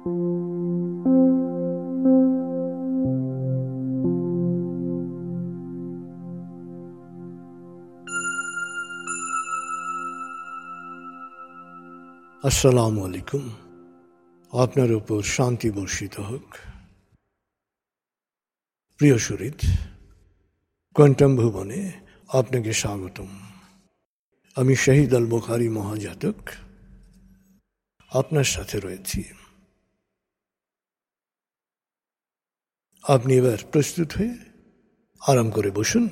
আসসালামু আলাইকুম। আপনার উপর শান্তি বর্ষিত হোক। প্রিয় শরীর, কোয়ান্টাম ভুবনে আপনাকে স্বাগতম। আমি শহীদ আল বুখারী মহাজাতক আপনার সাথে রয়েছি। আপনি এবার প্রস্তুত হয়ে আরাম করে বসুন।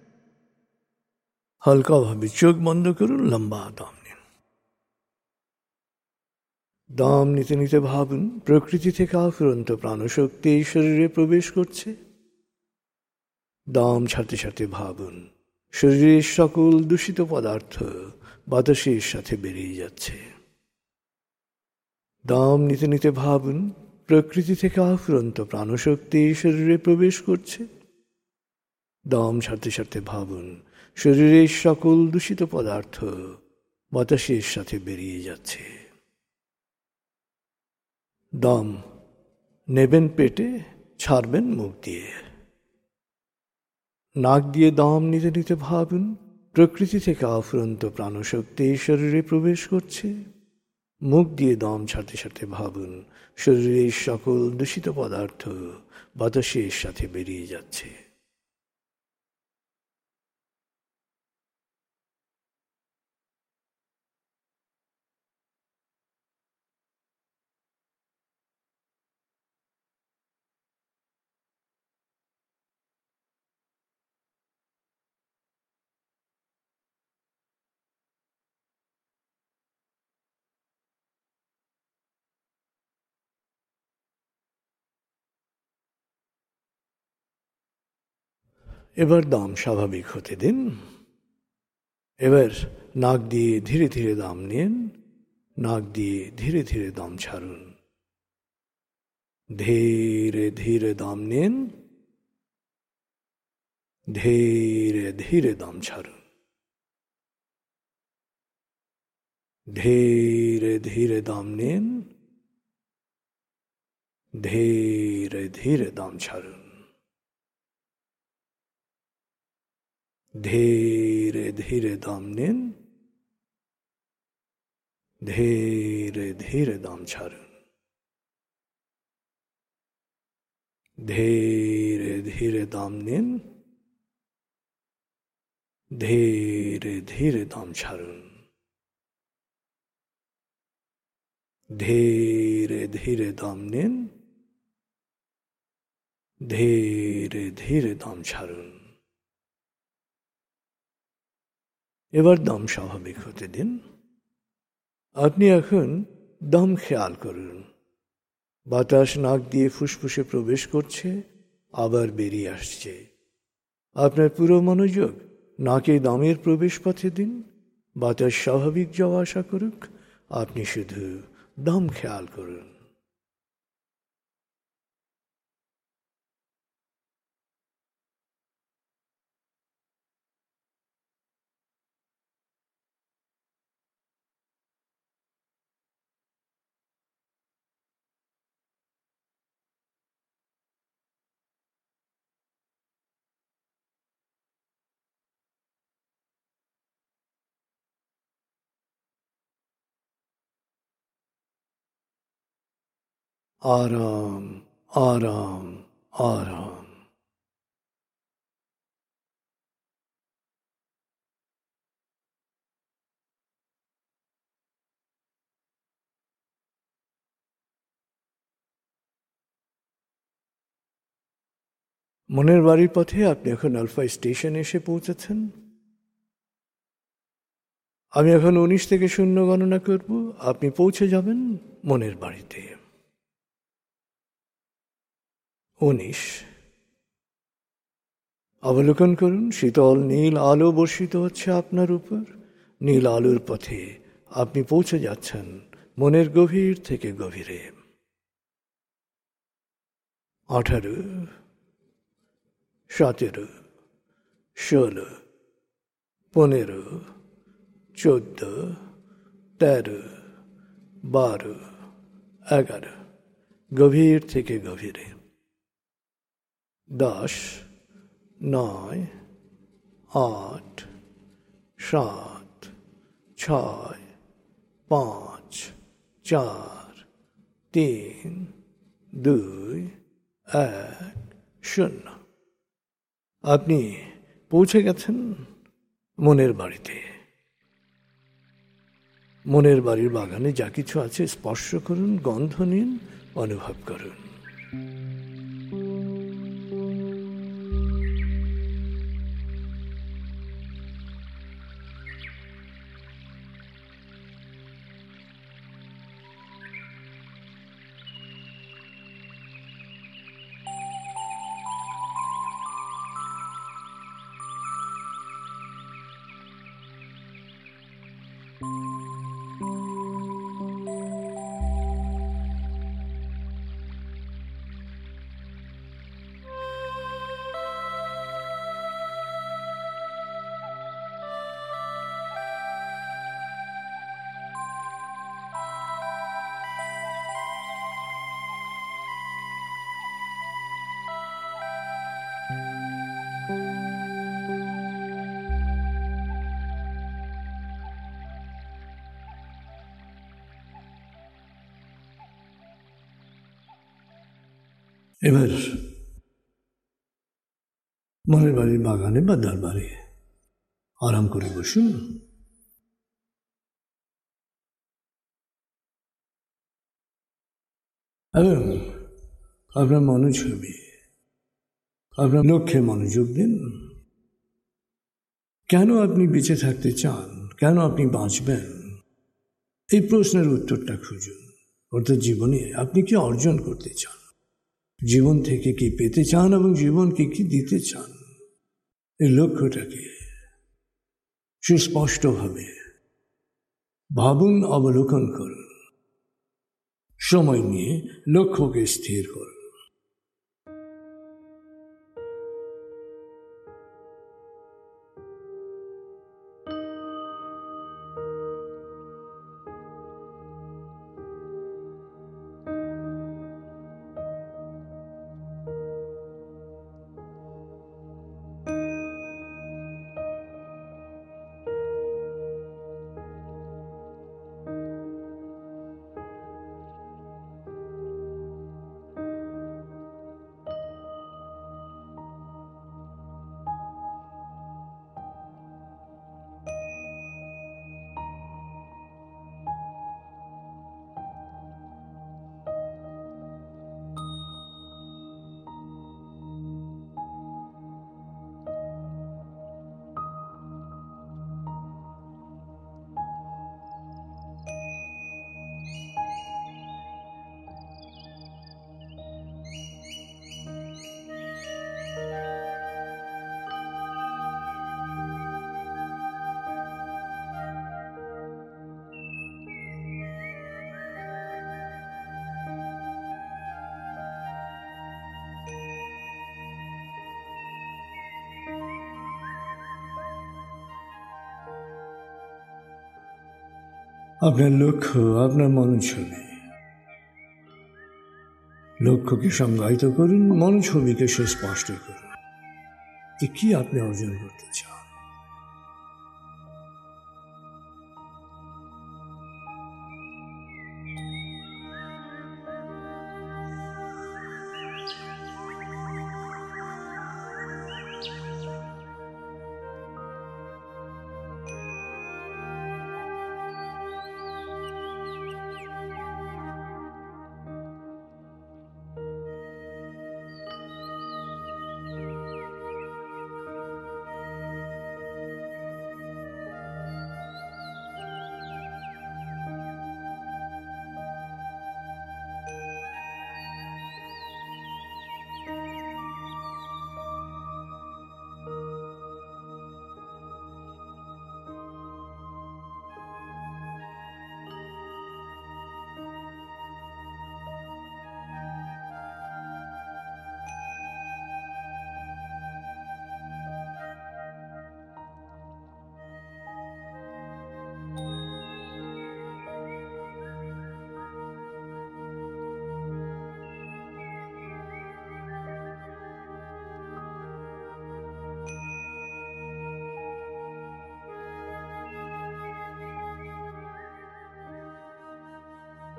হালকাভাবে চোখ বন্ধ করুন, লম্বা দম নিন। দম নিতে নিতে ভাবুন, প্রকৃতি থেকে আফুরন্ত প্রাণশক্তি এই শরীরে প্রবেশ করছে। দম ছাড়তে ছাড়তে ভাবুন, শরীরের সকল দূষিত পদার্থ বাতাসের সাথে বেরিয়ে যাচ্ছে। দম নিতে নিতে ভাবুন, প্রকৃতি থেকে আফুরন্ত প্রাণশক্তি এই শরীরে প্রবেশ করছে। দম ছাড়তে ছাড়তে ভাবুন, শরীরের সকল দূষিত পদার্থ বাতাসের সাথে বেরিয়ে যাচ্ছে। দম নেবেন পেটে, ছাড়বেন মুখ দিয়ে। নাক দিয়ে দম নিতে নিতে ভাবুন, প্রকৃতি থেকে আফুরন্ত প্রাণশক্তি এই শরীরে প্রবেশ করছে। মুখ দিয়ে দম ছাড়তে ছাড়তে ভাবুন, শরীরের সকল দূষিত পদার্থ বাতাসের সাথে বেরিয়ে যাচ্ছে। এবার দম স্বাভাবিক হতে দিন। এবার নাক দিয়ে ধীরে ধীরে দম নিন, নাক দিয়ে ধীরে ধীরে দম ছাড়ুন। ধীরে ধীরে দম নিন, ধীরে ধীরে দম ছাড়ুন। ধীরে ধীরে দম নিন, ধীরে ধীরে দম ছাড়ুন। ধীরে ধীরে দম নিন, ধীরে ধীরে দম ছাড়ুন। ধীরে ধীরে দম নিন, ধীরে ধীরে দম ছাড়ুন। ধীরে ধীরে দম নিন, ধীরে ধীরে দম ছাড়ুন। এবার দম স্বাভাবিক হতে দিন। আপনি এখন দম খেয়াল করুন। বাতাস নাক দিয়ে ফুসফুসে প্রবেশ করছে, আবার বেরিয়ে আসছে। আপনার পুরো মনোযোগ নাকে দমের প্রবেশ পথে দিন। বাতাস স্বাভাবিক যাওয়া আসা করুক, আপনি শুধু দম খেয়াল করুন। আরাম, আরাম, আরাম। মনের বাড়ির পথে আপনি এখন আলফা স্টেশনে এসে পৌঁছেছেন। আমি এখন 19 থেকে 0 গণনা করব, আপনি পৌঁছে যাবেন মনের বাড়িতে। 19। অবলোকন করুন, শীতল নীল আলো বর্ষিত হচ্ছে আপনার উপর। নীল আলোর পথে আপনি পৌঁছে যাচ্ছেন মনের গভীর থেকে গভীরে। 18, 17, 16, 15, 14, 13, 12, 11, গভীর থেকে গভীরে। 10, 9, 8, 7, 6, 5, 4, 3, 2, 1, 0। আপনি পৌঁছে গেছেন মনের বাড়িতে। মনের বাড়ির বাগানে যা কিছু আছে স্পর্শ করুন, গন্ধ নিন, অনুভব করুন। এবার মনের বাড়ির বাগানে বা দরবারে আরাম করে বসুন। এবং আপনার মনোছবি, আপনার লক্ষ্যে মনোযোগ দিন। কেন আপনি বেঁচে থাকতে চান, কেন আপনি বাঁচবেন, এই প্রশ্নের উত্তরটা খুঁজুন। অর্থাৎ জীবনে আপনি কি অর্জন করতে চান, জীবন থেকে কি পেতে চান এবং জীবনকে কি দিতে চান, এই লক্ষ্যটাকে সুস্পষ্টভাবে ভাবুন, অবলোকন করুন। সময় নিয়ে লক্ষ্যকে স্থির করুন। আপনার লক্ষ্য, আপনার মনোছবি। লক্ষ্যকে সংজ্ঞায়িত করুন, মনোছবিকে সুস্পষ্ট করুন। কি আপনি অর্জন করতে চান?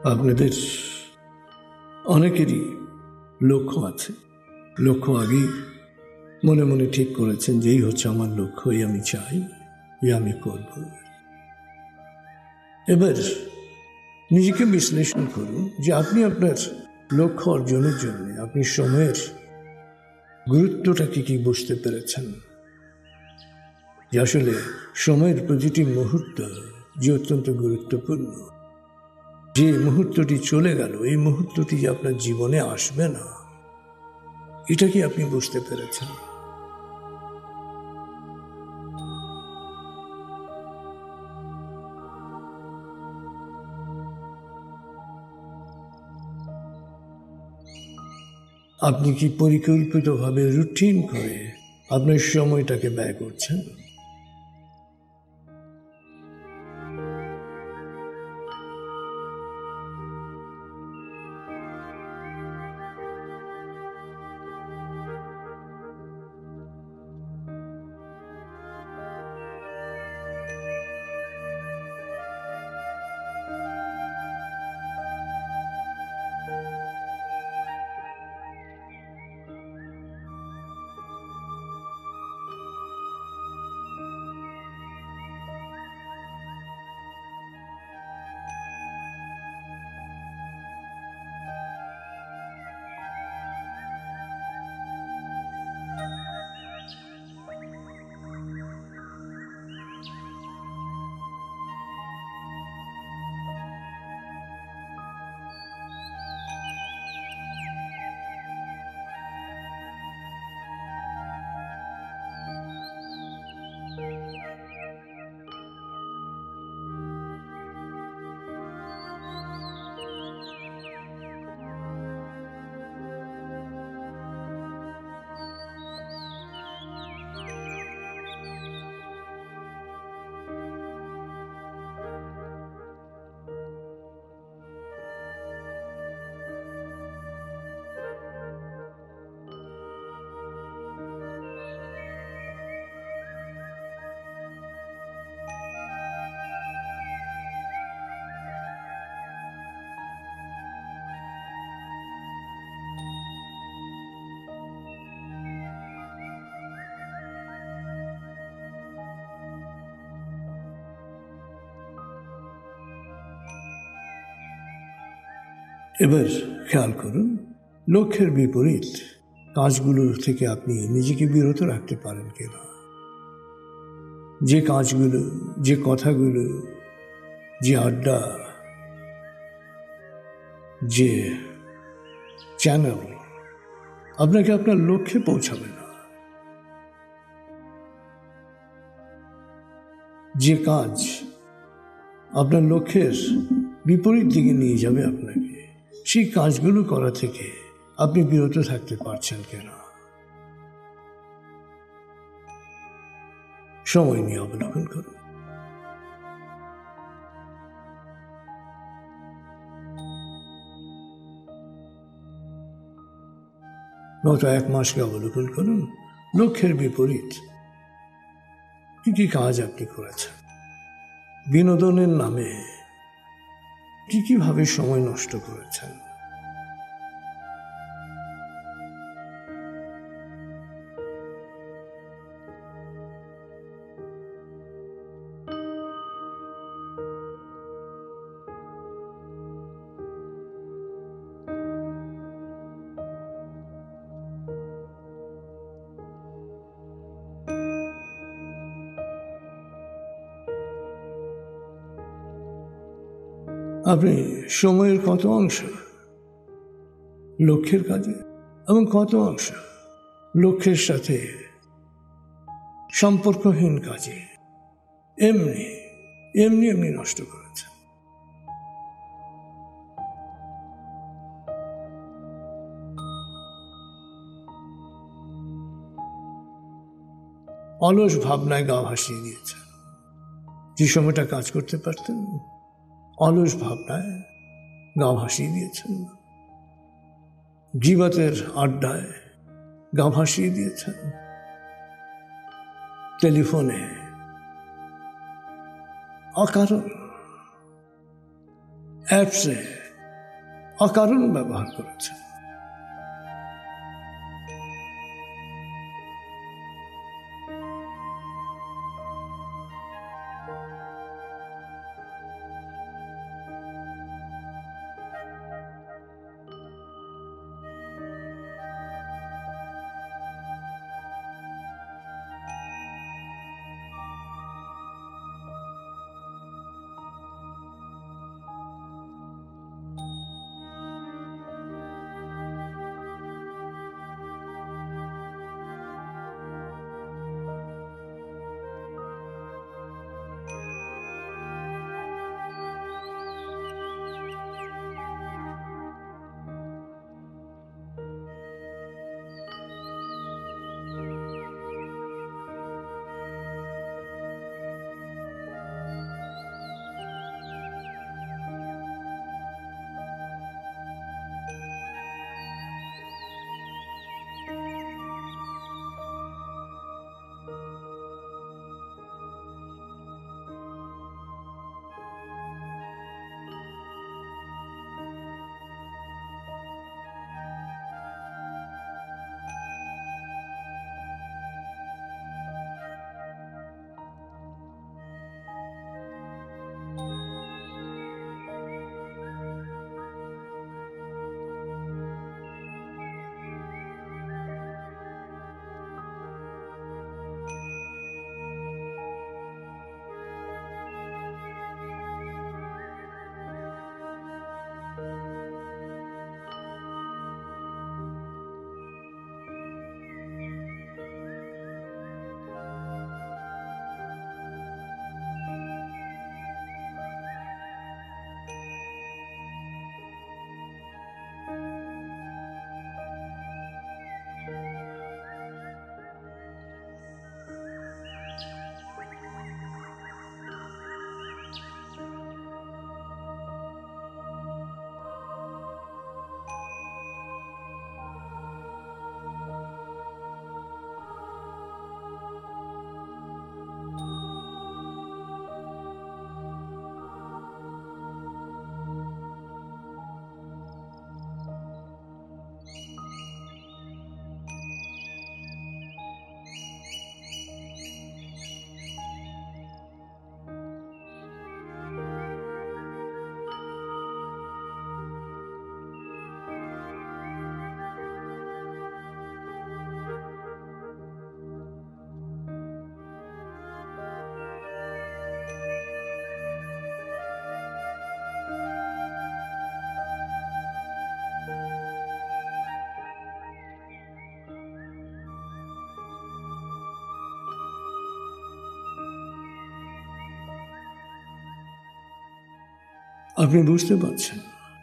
আপনাদের অনেকেরই লক্ষ্য আছে, লক্ষ্য আগেই মনে মনে ঠিক করেছেন যে এই হচ্ছে আমার লক্ষ্য, এই আমি চাই, এই আমি করব। এবার নিজেকে বিশ্লেষণ করুন যে আপনি আপনার লক্ষ্য অর্জনের জন্য আপনি সময়ের গুরুত্বটাকে কি বুঝতে পেরেছেন, যে আসলে সময়ের প্রতিটি মুহূর্ত যে অত্যন্ত গুরুত্বপূর্ণ। যে মুহূর্তটি চলে গেল, এই মুহূর্তটি যে আপনার জীবনে আসবে না, এটা কি আপনি বুঝতে পেরেছেন? আপনি কি পরিকল্পিতভাবে রুটিন করে আপনার সময়টাকে ব্যয় করছেন? এবার খেয়াল করুন, লক্ষ্যের বিপরীত কাজগুলোর থেকে আপনি নিজেকে বিরত রাখতে পারেন কিনা। যে কাজগুলো, যে কথাগুলো, যে আড্ডা, যে চ্যানেল আপনাকে আপনার লক্ষ্যে পৌঁছাবে না, যে কাজ আপনার লক্ষ্যের বিপরীত দিকে নিয়ে যাবে আপনাকে, সেই কাজগুলো করা থেকে আপনি বিরত থাকতে পারছেন কেন? সময় নিয়ে অবলোকন করুন। গত 1 মাসকে অবলোকন করুন। লক্ষ্যের বিপরীত কি কি কাজ আপনি করেছেন? বিনোদনের নামে কি কিভাবে সময় নষ্ট করেছেন? আপনি সময়ের কত অংশ লক্ষ্যের কাজে এবং কত অংশ লক্ষ্যের সাথে সম্পর্কহীন কাজে এমনি এমনি এমনি নষ্ট করেছেন? অলস ভাবনায় গা ভাসিয়ে দিয়েছেন। যে সময়টা কাজ করতে পারতেন, অলস ভাবনায় গা ভাসিয়ে দিয়েছেন। গীবতের আড্ডায় গা ভাসিয়ে দিয়েছেন। টেলিফোনে অকারণ অ্যাপসে অকারণ ব্যবহার করেছেন। আপনি বুঝতে পারছেন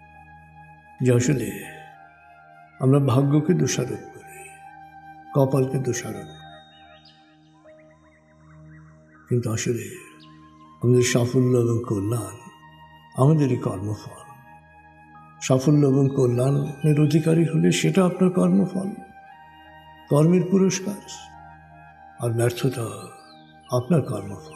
যে আসলে আমরা ভাগ্যকে দোষারোপ করি, কপালকে দোষারোপ করি, কিন্তু আসলে আমাদের সাফল্য এবং কল্যাণ আমাদেরই কর্মফল। সাফল্য এবং কল্যাণের অধিকারী হলে সেটা আপনার কর্মফল, কর্মের পুরস্কার, আর ব্যর্থতা আপনার কর্মফল।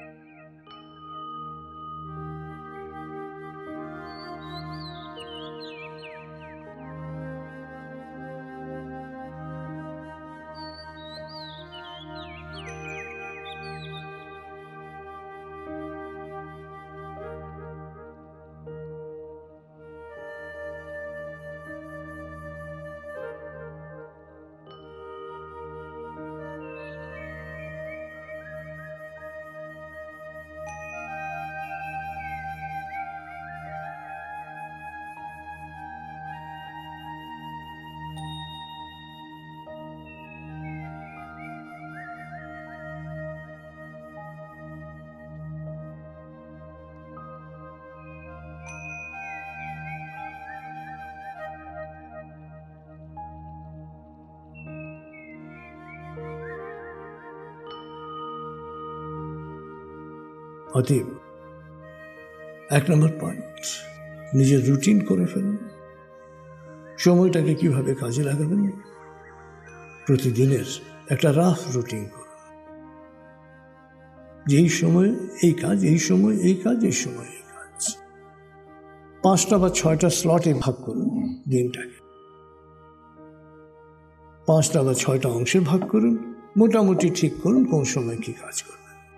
অতএব 1 নম্বর পয়েন্ট, নিজের রুটিন করে ফেলুন। সময়টাকে কিভাবে কাজে লাগাবেন, প্রতিদিনের একটা রাফ রুটিন করুন, যে এই সময় এই কাজ, এই সময় এই কাজ, এই সময় এই কাজ। 5টা বা 6টা স্লটে ভাগ করুন দিনটাকে। 5টা বা 6টা অংশে ভাগ করুন, মোটামুটি ঠিক করুন কোন সময় কি কাজ করুন।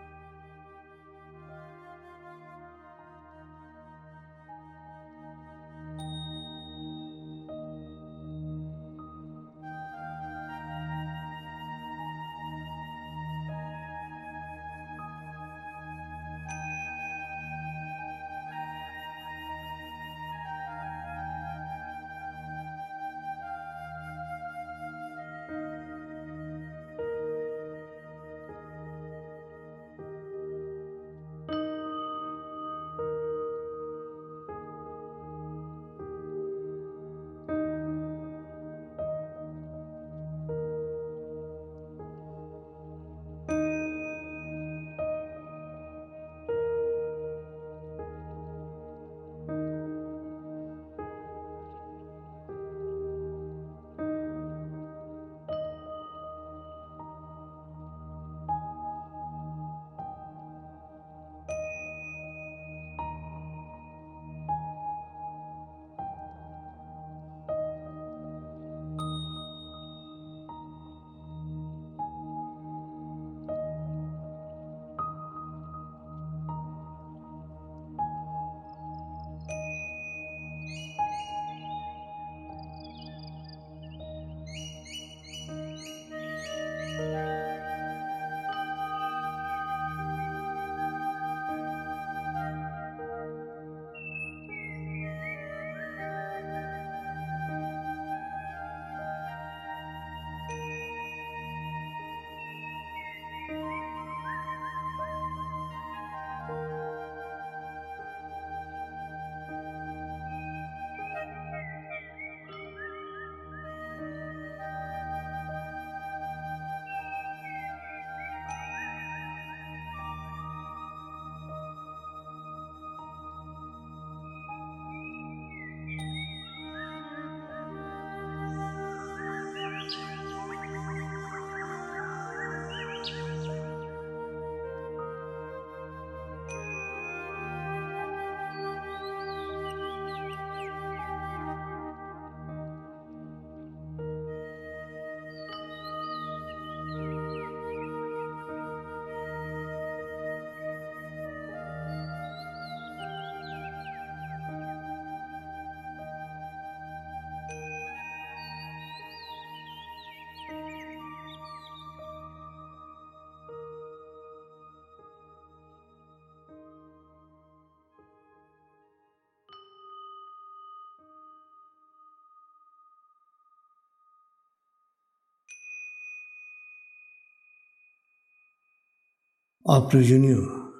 অপ্রয়োজনীয়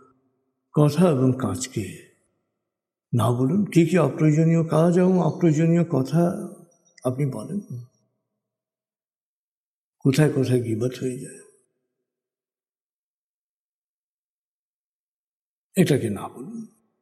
কথা এবং কাজকে না বলুন। কি কি অপ্রয়োজনীয় কাজ এবং অপ্রয়োজনীয় কথা আপনি বলেন? কোথায় কোথায় গীবত হয়ে যায়, এটাকে না বলুন।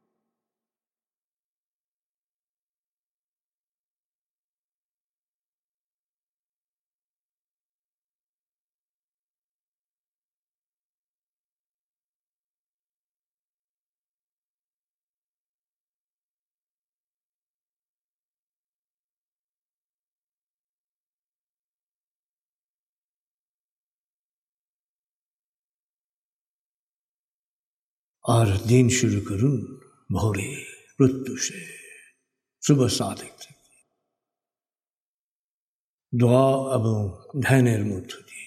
আর দিন শুরু করুন ভোরে প্রত্যুষে, সুবহ সাদিক থেকে দোয়া এবং ধ্যানের মধ্য দিয়ে।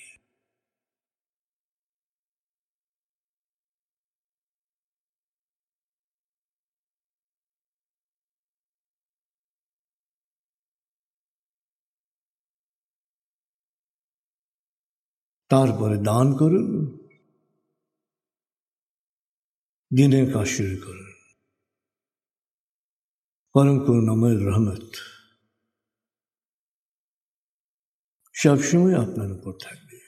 তারপরে দান করুন, দিনের কাজ শুরু করুন। পরম করুণাময় রহমত সবসময় আপনার উপর থাকবে।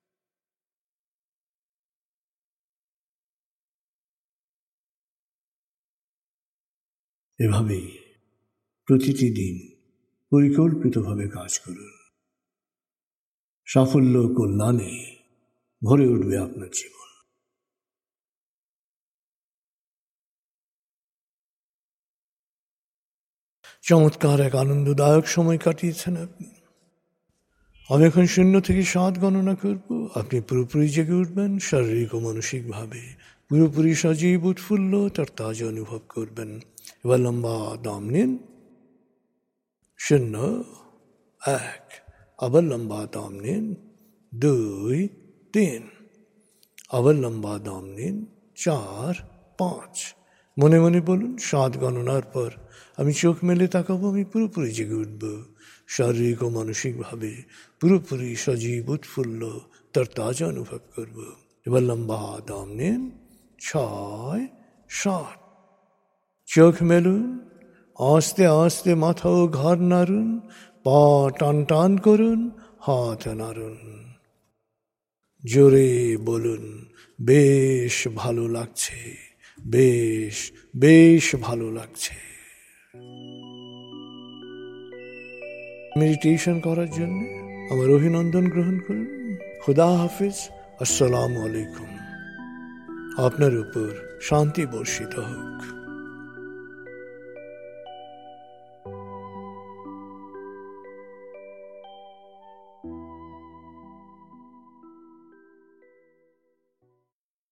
এভাবেই প্রতিটি দিন পরিকল্পিতভাবে কাজ করুন। সাফল্য কল্যাণে ভরে উঠবে আপনার জীবন। চমৎকার এক আনন্দদায়ক সময় কাটিয়েছেন আপনি। আমি এখন 0 থেকে 7 গণনা করব। আপনি পুরোপুরি জেগে উঠবেন, শারীরিক ও মানসিকভাবে পুরোপুরি সজীব উৎফুল্ল তার তাজা অনুভব করবেন। এবার লম্বা দম নিন। 0, 1, আবার লম্বা দম নিন। 2, 3, আবার লম্বা দম নিন। 4, 5। মনে মনে বলুন, 7 গণনার পর আমি চোখ মেলে তাকাবো, আমি পুরোপুরি জেগে উঠব, শারীরিক ও মানসিকভাবে পুরোপুরি সজীব উৎফুল্ল তার তাজা অনুভব করব। এবার লম্বা দম নিন। 6, 7। চোখ মেলুন, আস্তে আস্তে মাথা ও ঘাড় নাড়ুন, পা টান টান করুন, হাত নাড়ুন। জোরে বলুন, বেশ ভালো লাগছে, বেশ বেশ ভালো লাগছে। মেডিটেশন করার জন্য আমার অভিনন্দন গ্রহণ করুন। খুদা হাফিজ। আসসালামু আলাইকুম। আপনার উপর শান্তি বর্ষিত হোক।